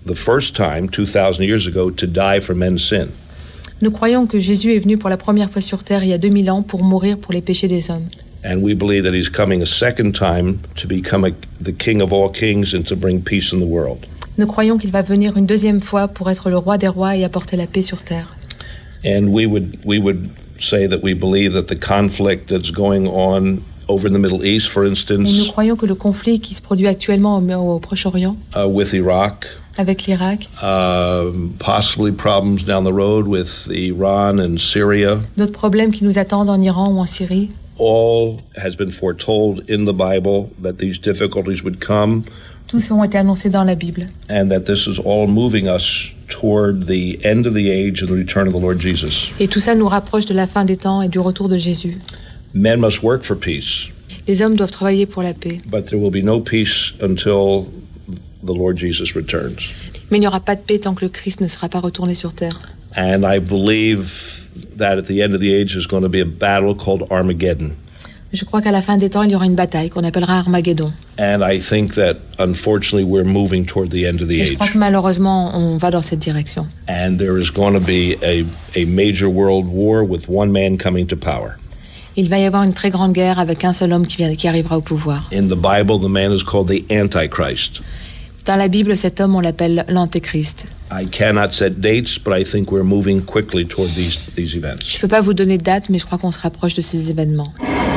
the first time, two thousand years ago, to die for men's sin. Nous croyons que Jésus est venu pour la première fois sur terre il y a deux mille ans pour mourir pour les péchés des hommes. And we believe that he's coming a second time to become a, the king of all kings and to bring peace in the world. Nous croyons qu'il va venir une deuxième fois pour être le roi des rois et apporter la paix sur terre. And we would we would say that we believe that the conflict that's going on over in the Middle East, for instance, et nous croyons que le conflit qui se produit actuellement au, au Proche-Orient, uh, with Iraq, avec l'Irak, uh, possibly problems down the road with Iran and Syria, d'autres problèmes qui nous attendent en Iran ou en Syrie, all has been foretold in the Bible that these difficulties would come. Tous ont été annoncés dans la Bible. And that this is all moving us toward the end of the age and the return of the Lord Jesus. Et tout ça nous rapproche de la fin des temps et du retour de Jésus. Men must work for peace. Les hommes doivent travailler pour la paix. But there will be no peace until the Lord Jesus returns. Mais il n'y aura pas de paix tant que le Christ ne sera pas retourné sur terre. And I believe that at the end of the age there's going to be a battle called Armageddon. Je crois qu'à la fin des temps, il y aura une bataille qu'on appellera Armageddon. And I think that unfortunately we're moving toward the end of the Et age. je crois que malheureusement, on va dans cette direction. And there is going to be a, a major world war with one man coming to power. Il va y avoir une très grande guerre avec un seul homme qui, vient, qui arrivera au pouvoir. In the Bible, the man is called the Antichrist. Dans la Bible, cet homme, on l'appelle l'Antéchrist. I cannot set dates, but I think we're moving quickly toward these, these events. Je ne peux pas vous donner de date, mais je crois qu'on se rapproche de ces événements.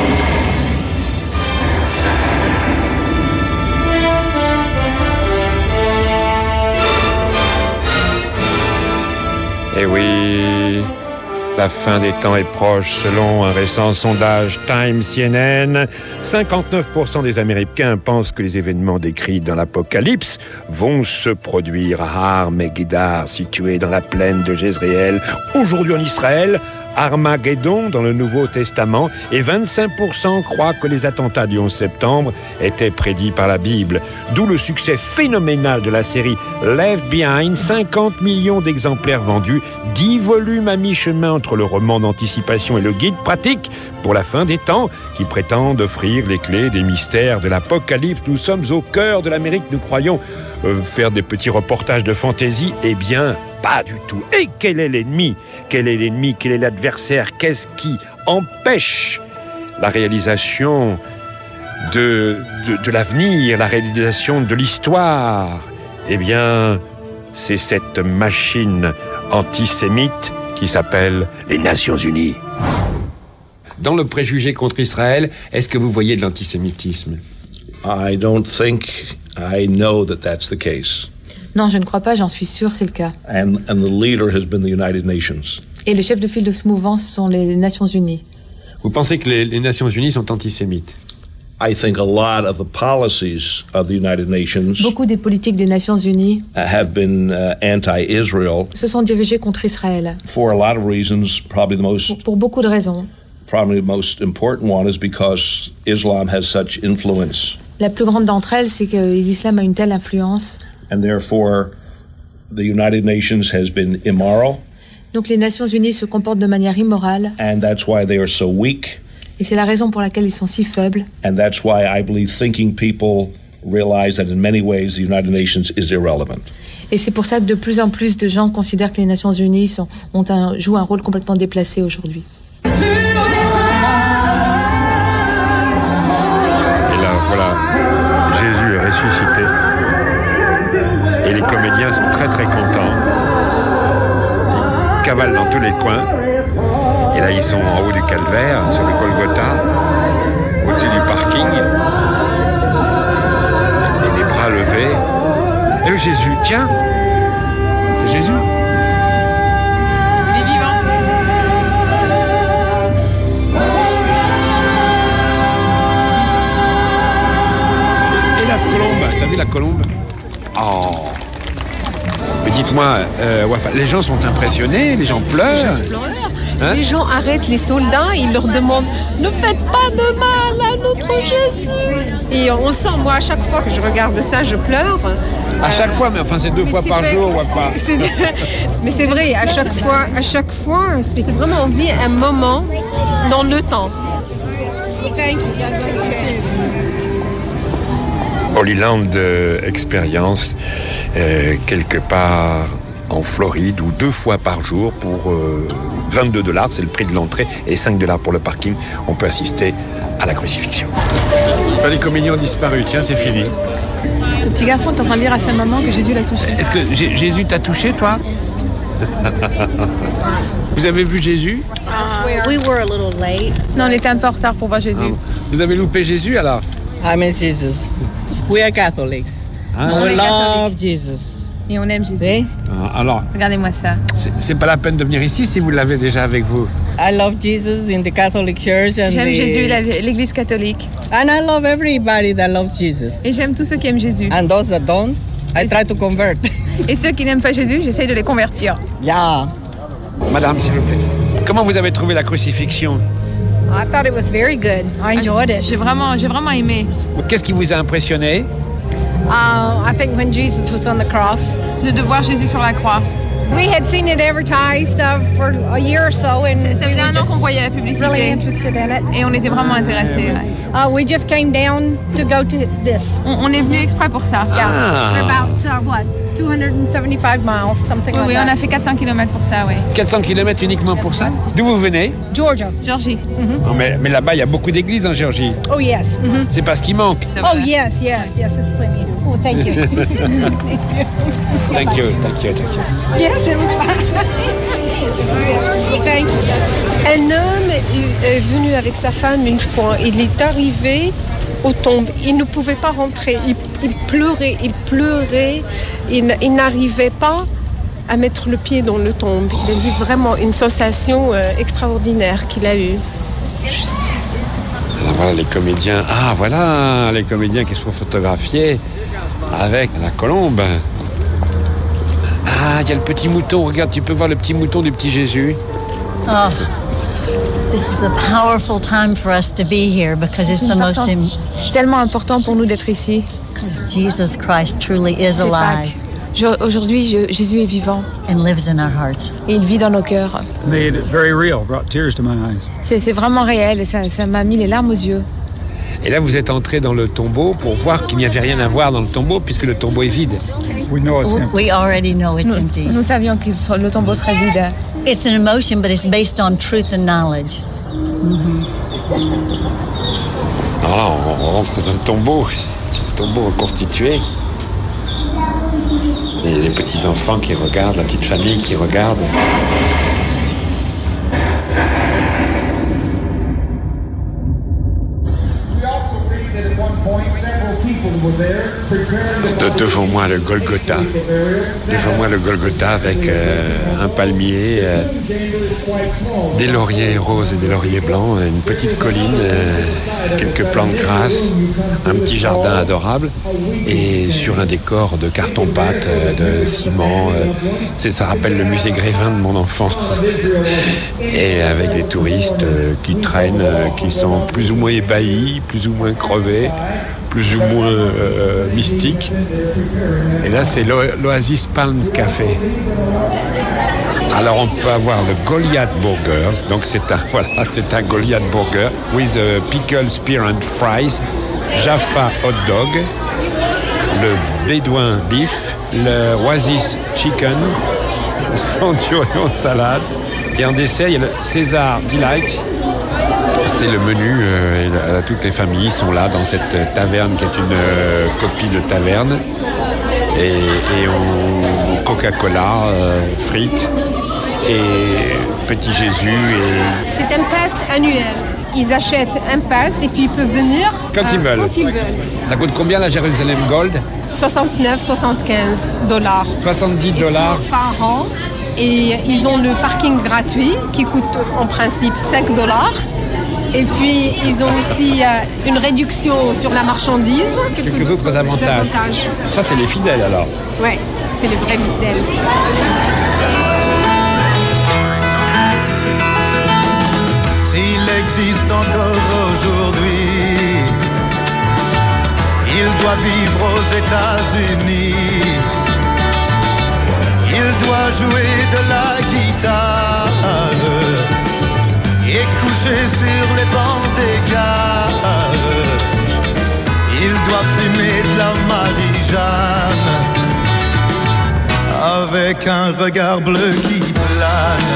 Eh oui, la fin des temps est proche. Selon un récent sondage Time C N N, cinquante-neuf pour cent des Américains pensent que les événements décrits dans l'Apocalypse vont se produire à Har Megiddar, situé dans la plaine de Jezréel, aujourd'hui en Israël. Armageddon dans le Nouveau Testament, et vingt-cinq pour cent croient que les attentats du onze septembre étaient prédits par la Bible. D'où le succès phénoménal de la série Left Behind, cinquante millions d'exemplaires vendus, dix volumes à mi-chemin entre le roman d'anticipation et le guide pratique pour la fin des temps, qui prétendent offrir les clés des mystères de l'Apocalypse. Nous sommes au cœur de l'Amérique, nous croyons euh, faire des petits reportages de fantaisie. Eh bien, pas du tout. Et quel est l'ennemi ? Quel est l'ennemi ? Quel est l'adversaire ? Qu'est-ce qui empêche la réalisation de, de, de l'avenir, la réalisation de l'histoire ? Eh bien, c'est cette machine antisémite qui s'appelle les Nations Unies. Dans le préjugé contre Israël, est-ce que vous voyez de l'antisémitisme ? I don't think I know that that's the case. Non, je ne crois pas, j'en suis sûr, c'est le cas. And, and the leader has been the United Nations. Et les chefs de file de ce mouvement, ce sont les Nations Unies. Vous pensez que les, les Nations Unies sont antisémites ? I think a lot of the policies of the United Nations Beaucoup des politiques des Nations Unies have been uh, anti-Israel se sont dirigées contre Israël. For a lot of reasons, probably the most Pour, pour beaucoup de raisons. Probably the most important one is because Islam has such influence. La plus grande d'entre elles, c'est que l'islam a une telle influence. And therefore, the United Nations has been immoral. Donc les Nations Unies se comportent de manière immorale. And that's why they are so weak. Et c'est la raison pour laquelle ils sont si faibles. And that's why I believe thinking people realize that in many ways the United Nations is irrelevant. Et c'est pour ça que de plus en plus de gens considèrent que les Nations Unies sont, ont un, jouent un rôle complètement déplacé aujourd'hui. Et là, voilà, Jésus est ressuscité. Et les comédiens sont très très contents. Ils cavalent dans tous les coins. Et là, ils sont en haut du calvaire, sur le Golgotha, au-dessus du parking. Et les bras levés. Et Jésus, tiens, c'est Jésus. Il est vivant. Et la colombe, t'as vu la colombe ? Oh. Mais dites-moi, euh, Wafa, les gens sont impressionnés, les gens pleurent. Les gens pleurent. Hein? Les gens arrêtent les soldats, ils leur demandent « Ne faites pas de mal à notre Jésus !» Et on sent, moi, à chaque fois que je regarde ça, je pleure. À chaque fois, mais enfin, c'est deux mais fois c'est par vrai, jour, Wafa. C'est, c'est, mais c'est vrai, à chaque fois, à chaque fois, c'est vraiment, on vit un moment dans le temps. Holy Land euh, Experience, euh, quelque part en Floride, où deux fois par jour, pour euh, vingt-deux dollars, c'est le prix de l'entrée, et cinq dollars pour le parking, on peut assister à la crucifixion. Les comédiens ont disparu, tiens, c'est fini. Ce petit garçon est en train de dire à sa maman que Jésus l'a touché. Est-ce que J- Jésus t'a touché, toi? Vous avez vu Jésus? Uh, we were a little late. Non, on était un peu en retard pour voir Jésus. Ah, vous avez loupé Jésus, alors? I miss Jesus. We are Catholics. Ah, we on est love catholiques. Jesus. Et on aime Jésus. See? Ah, alors, Regardez-moi ça. c'est, c'est pas la peine de venir ici si vous l'avez déjà avec vous. I love Jesus in the Catholic Church. And J'aime the... Jésus, la- l'Église catholique. And I love everybody that loves Jesus. Et j'aime tous ceux qui aiment Jésus. And those that don't, I try to convert. Et ceux qui n'aiment pas Jésus, j'essaye de les convertir. Yeah. Madame, s'il vous plaît. Comment vous avez trouvé la crucifixion? I thought it was very good. I enjoyed it. J'ai vraiment, j'ai vraiment aimé. Qu'est-ce qui vous a impressionné? Uh, I think when Jesus was on the cross. De, de voir Jésus sur la croix. We had seen it advertised uh, for a year or so, and ça faisait un an qu'on voyait la publicité. Really interested in it. Et on était vraiment intéressés. Ouais. Uh, we just came down to go to this. On, on est venu exprès pour ça. Yeah, Ah. for about uh, what, two hundred seventy-five miles, something Oui, like oui, that. on a fait quatre cents kilomètres pour ça, oui. quatre cents kilomètres uniquement pour ça? D'où vous venez? Georgia. Georgie. Mm-hmm. Non, mais, mais là-bas, il y a beaucoup d'églises en Géorgie. Oh yes. Mm-hmm. C'est pas ce qui manque. Oh yes, yes, yes, it's plenty. Oh, thank you. Thank you, thank you, thank you. Yes, it was fine. Thank you. Un homme est venu avec sa femme une fois. Il est arrivé aux tombes. Il ne pouvait pas rentrer. Il, il pleurait, il pleurait. Il, il n'arrivait pas à mettre le pied dans le tombe. Il a dit vraiment une sensation euh, extraordinaire qu'il a eue. Juste. Alors voilà les comédiens. Ah voilà les comédiens qui sont photographiés avec la colombe. Ah, il y a le petit mouton. Regarde, tu peux voir le petit mouton du petit Jésus. Oh, this is a powerful time for us to be here because it's the most. Im- C'est tellement important pour nous d'être ici. Because Jesus Christ truly is C'est alive. Je, aujourd'hui, je, Jésus est vivant. And lives in our hearts. Et il vit dans nos cœurs. Made it very real, brought tears to my eyes. C'est, c'est vraiment réel et ça, ça m'a mis les larmes aux yeux. Et là, vous êtes entré dans le tombeau pour voir qu'il n'y avait rien à voir dans le tombeau puisque le tombeau est vide. We know it's empty. We already know it's nous, empty. Nous savions que le tombeau serait vide. It's an emotion, but it's based on truth and knowledge. Mm-hmm. Alors là, on, on rentre dans le tombeau, le tombeau reconstitué. Et les petits enfants qui regardent, la petite famille qui regarde. De, devant moi le Golgotha, devant moi le Golgotha avec euh, un palmier, euh, des lauriers roses et des lauriers blancs, une petite colline, euh, quelques plantes grasses, un petit jardin adorable et sur un décor de carton-pâte, euh, de ciment. Euh, c'est, ça rappelle le musée Grévin de mon enfance. Et avec des touristes euh, qui traînent, euh, qui sont plus ou moins ébahis, plus ou moins crevés, plus ou moins euh, mystique. Et là, c'est l'O- l'Oasis Palms Café. Alors, on peut avoir le Goliath Burger. Donc, c'est un, voilà, c'est un Goliath Burger with a pickle, spear and fries, Jaffa hot dog, le Bédouin beef, le Oasis chicken, Centurion salade. Et en dessert, il y a le César Delight. C'est le menu, euh, et là, toutes les familles sont là dans cette taverne qui est une euh, copie de taverne. Et, et on, Coca-Cola, euh, frites et petit Jésus. Et... C'est un pass annuel. Ils achètent un pass et puis ils peuvent venir Quand euh, ils veulent. Quand ils veulent. Ça coûte combien la Jérusalem Gold? soixante-neuf, soixante-quinze dollars. soixante-dix dollars. Par an. Et ils ont le parking gratuit qui coûte en principe cinq dollars. Et puis, ils ont aussi euh, une réduction sur la marchandise. Quelques, quelques autres avantages. avantages. Ça, c'est les fidèles, alors. Oui, c'est les vrais fidèles. S'il existe encore aujourd'hui, il doit vivre aux États-Unis. Il doit jouer de la guitare et coucher sur les bancs des gares. Il doit fumer de la Marie-Jeanne avec un regard bleu qui plane.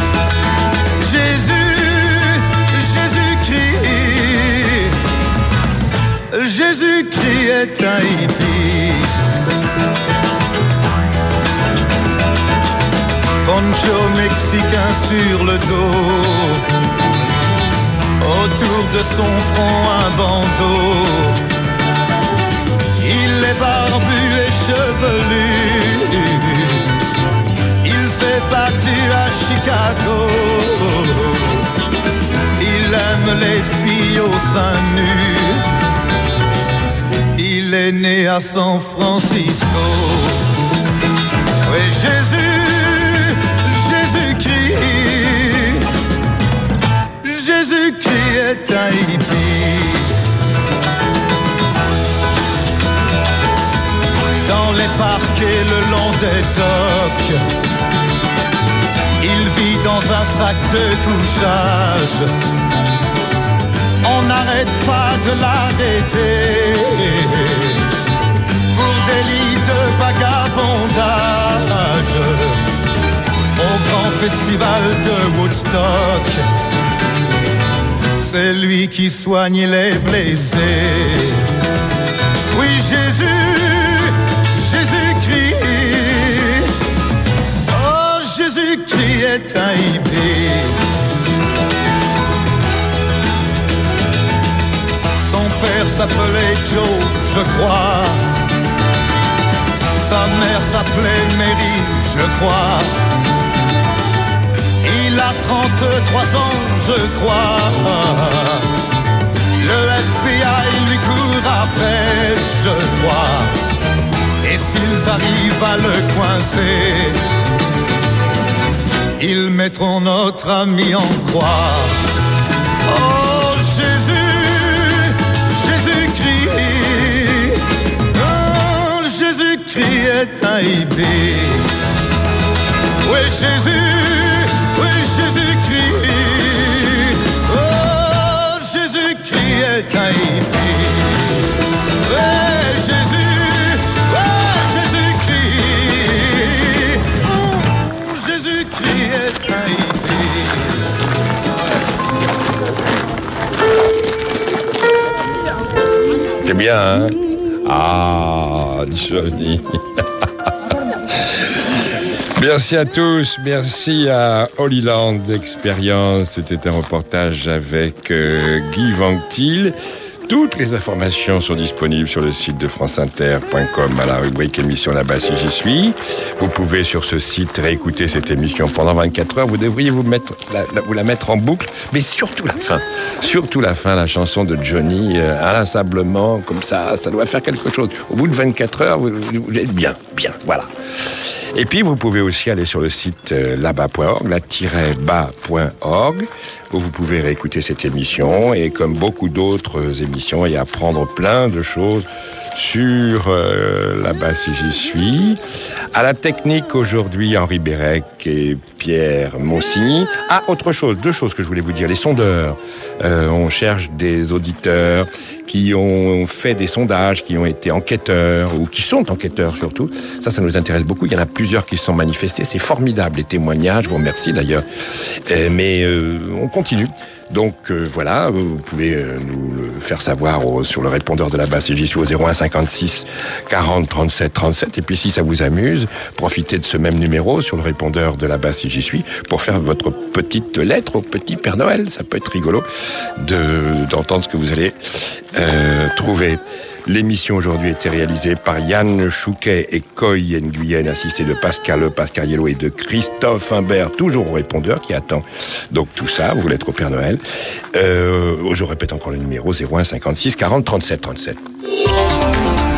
Jésus, Jésus-Christ, Jésus-Christ est un hippie. Poncho mexicain sur le dos, autour de son front un bandeau. Il est barbu et chevelu, il s'est battu à Chicago. Il aime les filles aux seins nus, il est né à San Francisco. Oui, Jésus, Jésus-Christ, Jésus-Christ est un hippie. Dans les parcs et le long des docks, il vit dans un sac de couchage. On n'arrête pas de l'arrêter pour délit de vagabondage au grand festival de Woodstock. C'est lui qui soigne les blessés. Oui, Jésus, Jésus-Christ, oh, Jésus-Christ est un hippie. Son père s'appelait Joe, je crois. Sa mère s'appelait Mary, je crois. Il a trente-trois ans, je crois. Le F B I lui court après, je crois. Et s'ils arrivent à le coincer, ils mettront notre ami en croix. Oh Jésus, Jésus-Christ, oh Jésus-Christ est un hippie. Oui Jésus, oui Jésus-Christ, oh Jésus-Christ est un hippie. Oui Jésus, Jésus-Christ est un hippie. C'est bien, hein? Ah, Johnny. Merci à tous, merci à Holy Land Experience. C'était un reportage avec euh, Guy Vanctil. Toutes les informations sont disponibles sur le site de france inter point com à la rubrique émission là-bas si j'y suis. Vous pouvez sur ce site réécouter cette émission pendant vingt-quatre heures. Vous devriez vous mettre la, la, vous la mettre en boucle, mais surtout la fin. Surtout la fin, la chanson de Johnny, euh, inlassablement, comme ça, ça doit faire quelque chose. Au bout de vingt-quatre heures, vous, vous êtes bien, bien, voilà. Et puis, vous pouvez aussi aller sur le site euh, là-bas point org, la tiret bas point org, où vous pouvez réécouter cette émission et comme beaucoup d'autres émissions et apprendre plein de choses sur euh, là-bas si j'y suis. À la technique aujourd'hui, Henri Bérec et Pierre Monsigny. Ah, autre chose, deux choses que je voulais vous dire. Les sondeurs, euh, on cherche des auditeurs qui ont fait des sondages, qui ont été enquêteurs ou qui sont enquêteurs surtout. Ça, ça nous intéresse beaucoup. Il y en a plusieurs qui se sont manifestés. C'est formidable, les témoignages. Je vous remercie d'ailleurs. Euh, mais euh, on continue. Donc euh, voilà, vous pouvez euh, nous le faire savoir au, sur le répondeur de la base C J S U au zéro un cinquante-six quarante trente-sept trente-sept. Et puis si ça vous amuse, profitez de ce même numéro sur le répondeur de la base C J S U pour faire votre petite lettre au petit Père Noël. Ça peut être rigolo de, d'entendre ce que vous allez euh, trouver. L'émission aujourd'hui a été réalisée par Yann Chouquet et Coy Nguyen, assisté de Pascal Pascariello et de Christophe Imbert, toujours au répondeur, qui attend donc tout ça. Vous voulez être au Père Noël. Euh, je répète encore le numéro zéro un cinquante-six quarante trente-sept trente-sept.